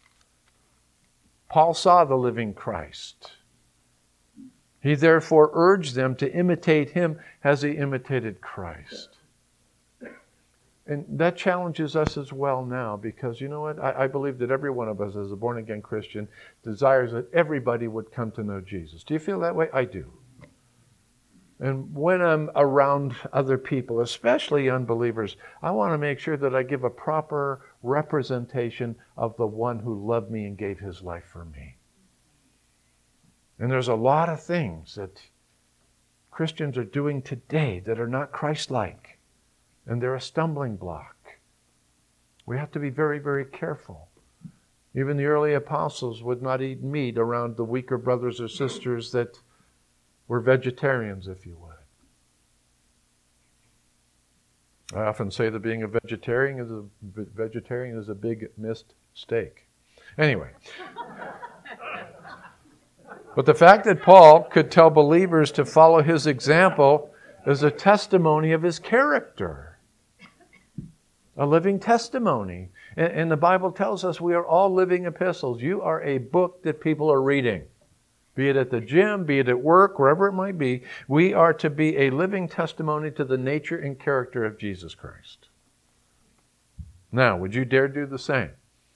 Speaker 1: Paul saw the living Christ. He therefore urged them to imitate him as he imitated Christ. And that challenges us as well now, because you know what? I believe that every one of us as a born-again Christian desires that everybody would come to know Jesus. Do you feel that way? I do. And when I'm around other people, especially unbelievers, I want to make sure that I give a proper representation of the one who loved me and gave his life for me. And there's a lot of things that Christians are doing today that are not Christ-like. And they're a stumbling block. We have to be very, very careful. Even the early apostles would not eat meat around the weaker brothers or sisters that were vegetarians, if you would. I often say that being a vegetarian is a big missed steak. Anyway. But the fact that Paul could tell believers to follow his example is a testimony of his character. A living testimony. And the Bible tells us we are all living epistles. You are a book that people are reading. Be it at the gym, be it at work, wherever it might be. We are to be a living testimony to the nature and character of Jesus Christ. Now, would you dare do the same?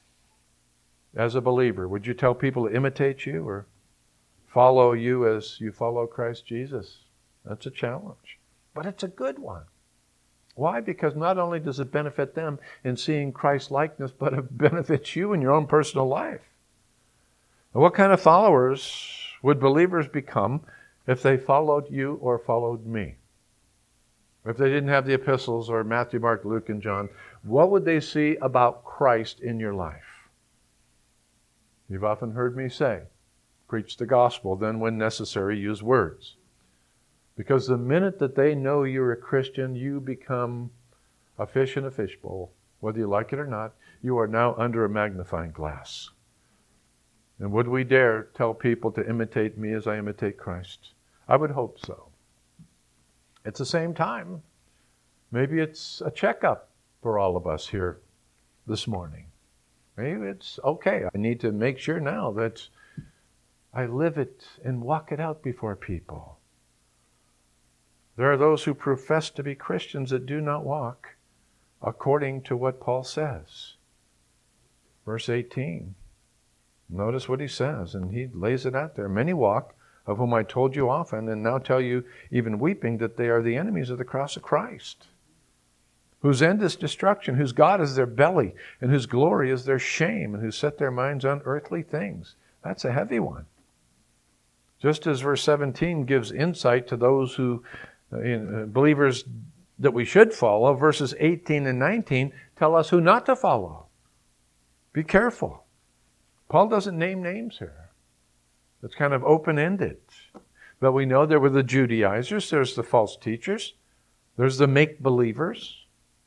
Speaker 1: As a believer, would you tell people to imitate you or follow you as you follow Christ Jesus? That's a challenge. But it's a good one. Why? Because not only does it benefit them in seeing Christ's likeness, but it benefits you in your own personal life. And what kind of followers would believers become if they followed you or followed me? If they didn't have the epistles or Matthew, Mark, Luke, and John, what would they see about Christ in your life? You've often heard me say, preach the gospel, then when necessary, use words. Because the minute that they know you're a Christian, you become a fish in a fishbowl. Whether you like it or not, you are now under a magnifying glass. And would we dare tell people to imitate me as I imitate Christ? I would hope so. At the same time, maybe it's a checkup for all of us here this morning. Maybe it's okay. I need to make sure now that I live it and walk it out before people. There are those who profess to be Christians that do not walk according to what Paul says. Verse 18. Notice what he says, and he lays it out there. Many walk, of whom I told you often, and now tell you, even weeping, that they are the enemies of the cross of Christ, whose end is destruction, whose God is their belly, and whose glory is their shame, and who set their minds on earthly things. That's a heavy one. Just as verse 17 gives insight to those who believers that we should follow, verses 18 and 19 tell us who not to follow. Be careful. Paul doesn't name names here. It's kind of open-ended. But we know there were the Judaizers, there's the false teachers, there's the make-believers.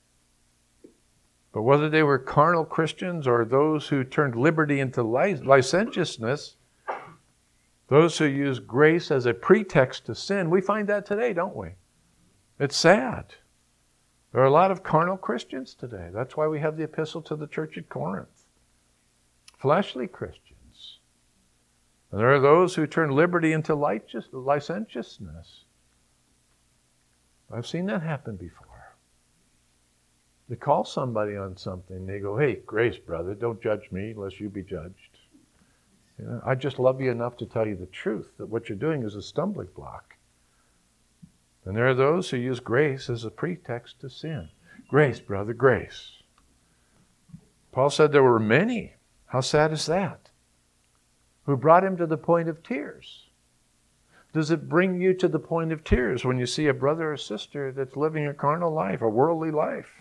Speaker 1: But whether they were carnal Christians or those who turned liberty into licentiousness, those who use grace as a pretext to sin, we find that today, don't we? It's sad. There are a lot of carnal Christians today. That's why we have the epistle to the church at Corinth. Fleshly Christians. And there are those who turn liberty into licentiousness. I've seen that happen before. They call somebody on something. They go, hey, grace, brother, don't judge me unless you be judged. You know, I just love you enough to tell you the truth, that what you're doing is a stumbling block. And there are those who use grace as a pretext to sin. Grace, brother, grace. Paul said there were many. How sad is that? Who brought him to the point of tears. Does it bring you to the point of tears when you see a brother or sister that's living a carnal life, a worldly life?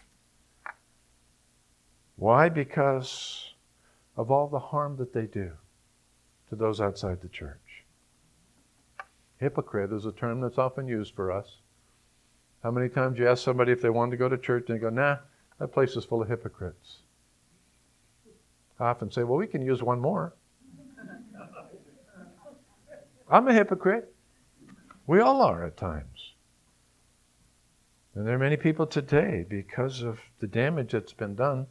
Speaker 1: Why? Because of all the harm that they do to those outside the church. Hypocrite is a term that's often used for us. How many times you ask somebody if they want to go to church and they go, nah, that place is full of hypocrites. I often say, well, we can use one more. I'm a hypocrite. We all are at times. And there are many people today, because of the damage that's been done,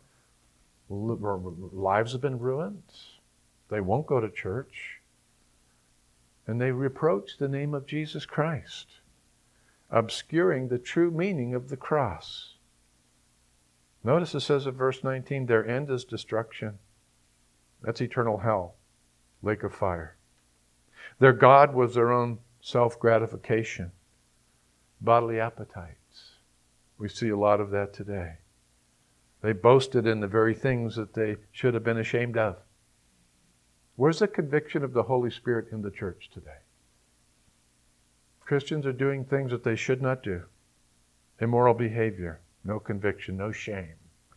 Speaker 1: lives have been ruined. They won't go to church. And they reproach the name of Jesus Christ, obscuring the true meaning of the cross. Notice it says in verse 19, their end is destruction. That's eternal hell, lake of fire. Their God was their own self-gratification, bodily appetites. We see a lot of that today. They boasted in the very things that they should have been ashamed of. Where's the conviction of the Holy Spirit in the church today? Christians are doing things that they should not do. Immoral behavior, no conviction, no shame.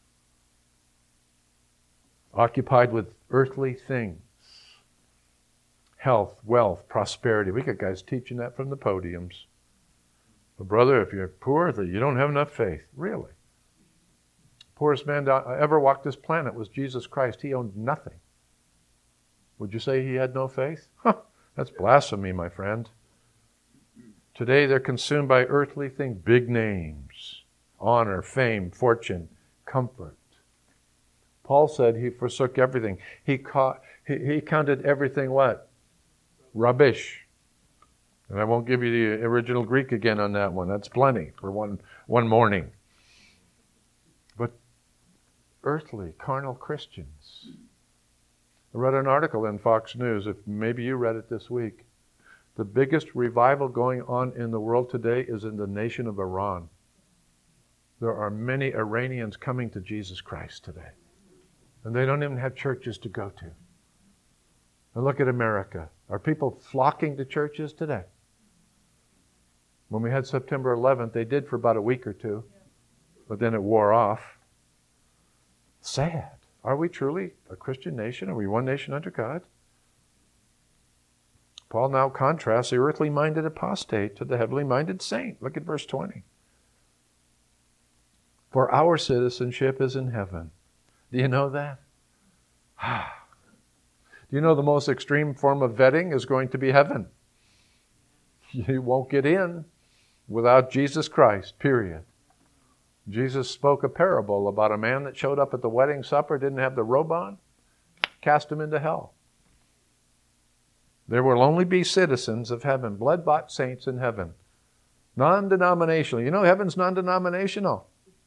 Speaker 1: Occupied with earthly things. Health, wealth, prosperity. We got guys teaching that from the podiums. But brother, if you're poor, you don't have enough faith. Really? Poorest man that ever walked this planet was Jesus Christ. He owned nothing. Would you say he had no faith? That's blasphemy, my friend. Today they're consumed by earthly things, big names, honor, fame, fortune, comfort. Paul said he forsook everything. He counted everything what? Rubbish. And I won't give you the original Greek again on that one. That's plenty for one morning. But earthly, carnal Christians. I read an article in Fox News, if maybe you read it this week. The biggest revival going on in the world today is in the nation of Iran. There are many Iranians coming to Jesus Christ today. And they don't even have churches to go to. And look at America. Are people flocking to churches today? When we had September 11th, they did for about a week or two. But then it wore off. Sad. Are we truly a Christian nation? Are we one nation under God? Paul now contrasts the earthly-minded apostate to the heavenly-minded saint. Look at verse 20. For our citizenship is in heaven. Do you know that? Do you know the most extreme form of vetting is going to be heaven? You won't get in without Jesus Christ, period. Jesus spoke a parable about a man that showed up at the wedding supper, didn't have the robe on, cast him into hell. There will only be citizens of heaven, blood-bought saints in heaven. Non-denominational. You know heaven's non-denominational.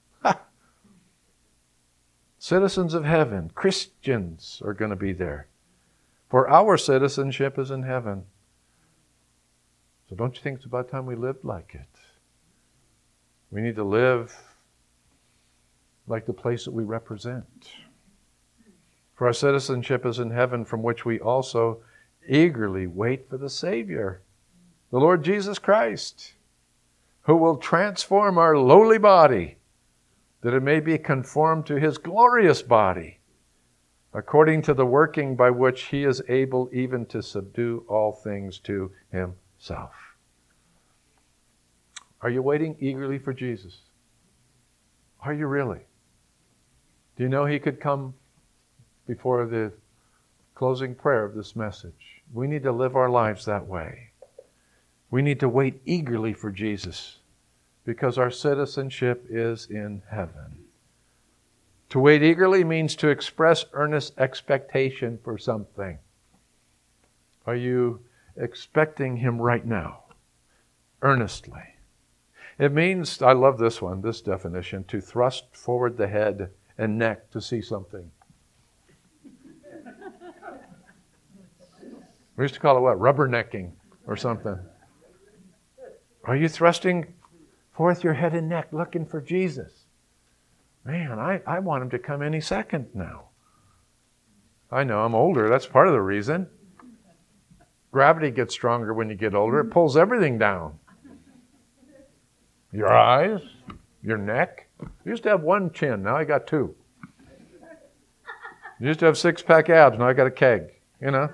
Speaker 1: Citizens of heaven, Christians are going to be there. For our citizenship is in heaven. So don't you think it's about time we lived like it? We need to live like the place that we represent. For our citizenship is in heaven, from which we also eagerly wait for the Savior, the Lord Jesus Christ, who will transform our lowly body, that it may be conformed to His glorious body, according to the working by which He is able even to subdue all things to Himself. Are you waiting eagerly for Jesus? Are you really? Do you know He could come before the closing prayer of this message? We need to live our lives that way. We need to wait eagerly for Jesus because our citizenship is in heaven. To wait eagerly means to express earnest expectation for something. Are you expecting Him right now, earnestly? It means, I love this one, this definition, to thrust forward the head and neck to see something. We used to call it what? Rubbernecking or something. Are you thrusting forth your head and neck looking for Jesus? Man, I want Him to come any second now. I know I'm older. That's part of the reason. Gravity gets stronger when you get older. It pulls everything down. Your eyes, your neck. I used to have one chin. Now I got two. You used to have six-pack abs. Now I got a keg. You know.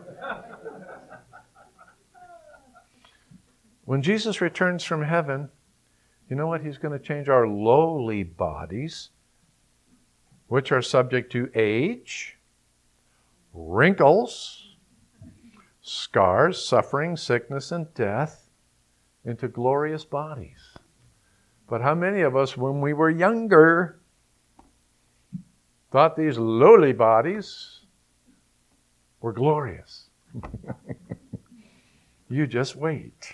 Speaker 1: When Jesus returns from heaven, you know what? He's going to change our lowly bodies, which are subject to age, wrinkles, scars, suffering, sickness, and death, into glorious bodies. But how many of us, when we were younger, thought these lowly bodies were glorious? You just wait.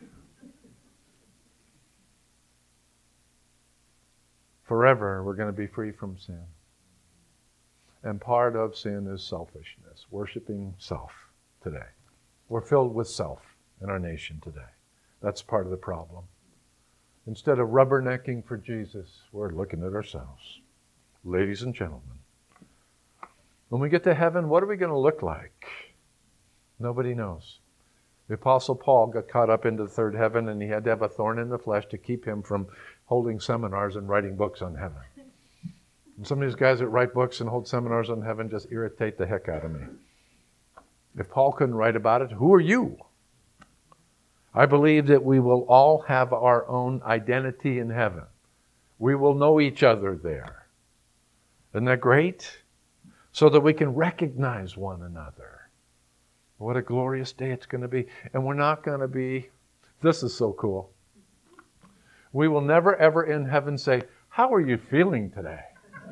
Speaker 1: Forever, we're going to be free from sin. And part of sin is selfishness, worshiping self today. We're filled with self in our nation today. That's part of the problem. Instead of rubbernecking for Jesus, we're looking at ourselves. Ladies and gentlemen, when we get to heaven, what are we going to look like? Nobody knows. The Apostle Paul got caught up into the third heaven, and he had to have a thorn in the flesh to keep him from holding seminars and writing books on heaven. And some of these guys that write books and hold seminars on heaven just irritate the heck out of me. If Paul couldn't write about it, who are you? I believe that we will all have our own identity in heaven. We will know each other there. Isn't that great? So that we can recognize one another. What a glorious day it's going to be. And we're not going to be, this is so cool. We will never ever in heaven say, how are you feeling today?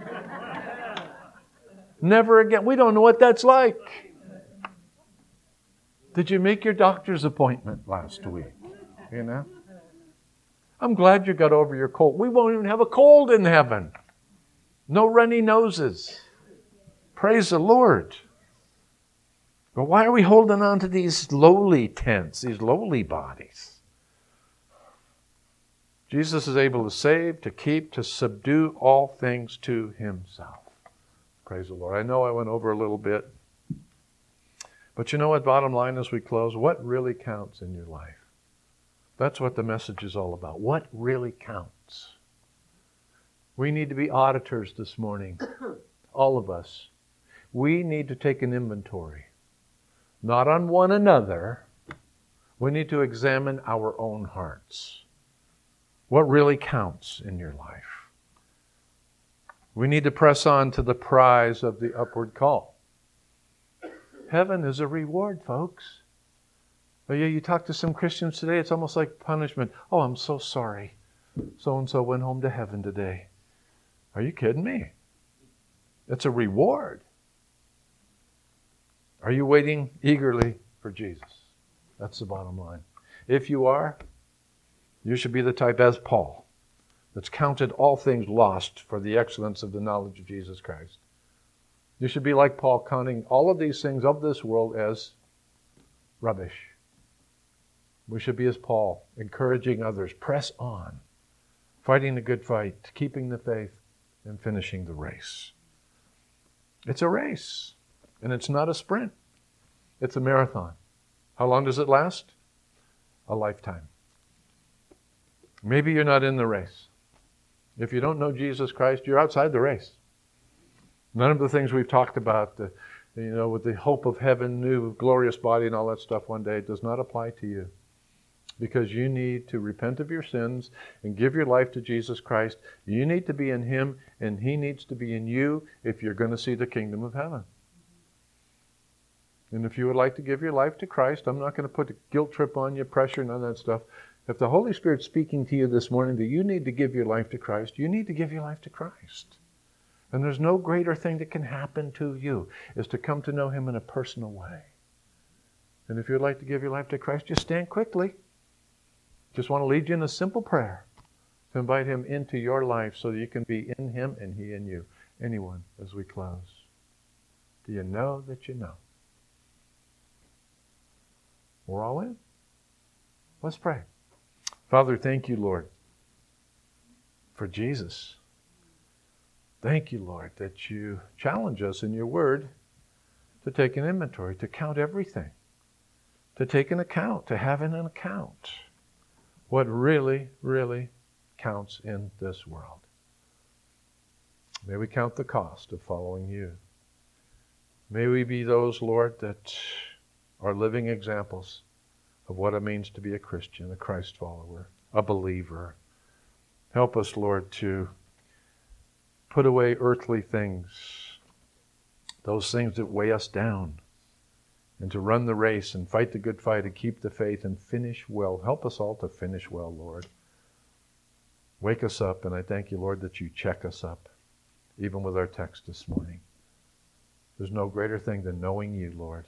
Speaker 1: Never again. We don't know what that's like. Did you make your doctor's appointment last week? You know? I'm glad you got over your cold. We won't even have a cold in heaven. No runny noses. Praise the Lord. But why are we holding on to these lowly tents, these lowly bodies? Jesus is able to save, to keep, to subdue all things to Himself. Praise the Lord. I know I went over a little bit. But you know what, bottom line as we close, what really counts in your life? That's what the message is all about. What really counts? We need to be auditors this morning. All of us. We need to take an inventory. Not on one another. We need to examine our own hearts. What really counts in your life? We need to press on to the prize of the upward call. Heaven is a reward, folks. Oh, yeah, you talk to some Christians today, it's almost like punishment. Oh, I'm so sorry. So-and-so went home to heaven today. Are you kidding me? It's a reward. Are you waiting eagerly for Jesus? That's the bottom line. If you are, you should be the type as Paul, that's counted all things lost for the excellence of the knowledge of Jesus Christ. You should be like Paul, counting all of these things of this world as rubbish. We should be as Paul, encouraging others, press on, fighting the good fight, keeping the faith, and finishing the race. It's a race, and it's not a sprint. It's a marathon. How long does it last? A lifetime. Maybe you're not in the race. If you don't know Jesus Christ, you're outside the race. None of the things we've talked about, with the hope of heaven, new glorious body and all that stuff one day, does not apply to you. Because you need to repent of your sins and give your life to Jesus Christ. You need to be in Him, and He needs to be in you if you're going to see the kingdom of heaven. And if you would like to give your life to Christ, I'm not going to put a guilt trip on you, pressure, none of that stuff. If the Holy Spirit's speaking to you this morning that you need to give your life to Christ, you need to give your life to Christ. And there's no greater thing that can happen to you is to come to know Him in a personal way. And if you'd like to give your life to Christ, just stand quickly. Just want to lead you in a simple prayer to invite Him into your life so that you can be in Him and He in you. Anyone, as we close? Do you know that you know? We're all in. Let's pray. Father, thank you, Lord, for Jesus. Thank you, Lord, that you challenge us in your word to take an inventory, to count everything, to take an account, to have in an account what really, really counts in this world. May we count the cost of following you. May we be those, Lord, that are living examples of what it means to be a Christian, a Christ follower, a believer. Help us, Lord, to put away earthly things, those things that weigh us down, and to run the race and fight the good fight and keep the faith and finish well. Help us all to finish well, Lord. Wake us up, and I thank you, Lord, that you check us up, even with our text this morning. There's no greater thing than knowing you, Lord.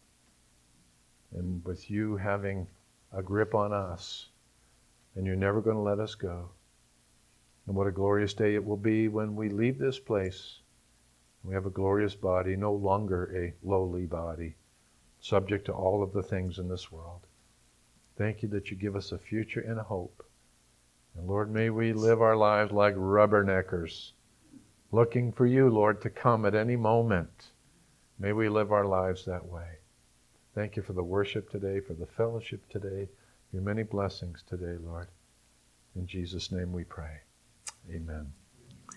Speaker 1: And with you having a grip on us, and you're never going to let us go. And what a glorious day it will be when we leave this place. We have a glorious body, no longer a lowly body, subject to all of the things in this world. Thank you that you give us a future and a hope. And Lord, may we live our lives like rubberneckers, looking for you, Lord, to come at any moment. May we live our lives that way. Thank you for the worship today, for the fellowship today, your many blessings today, Lord. In Jesus' name we pray. Amen.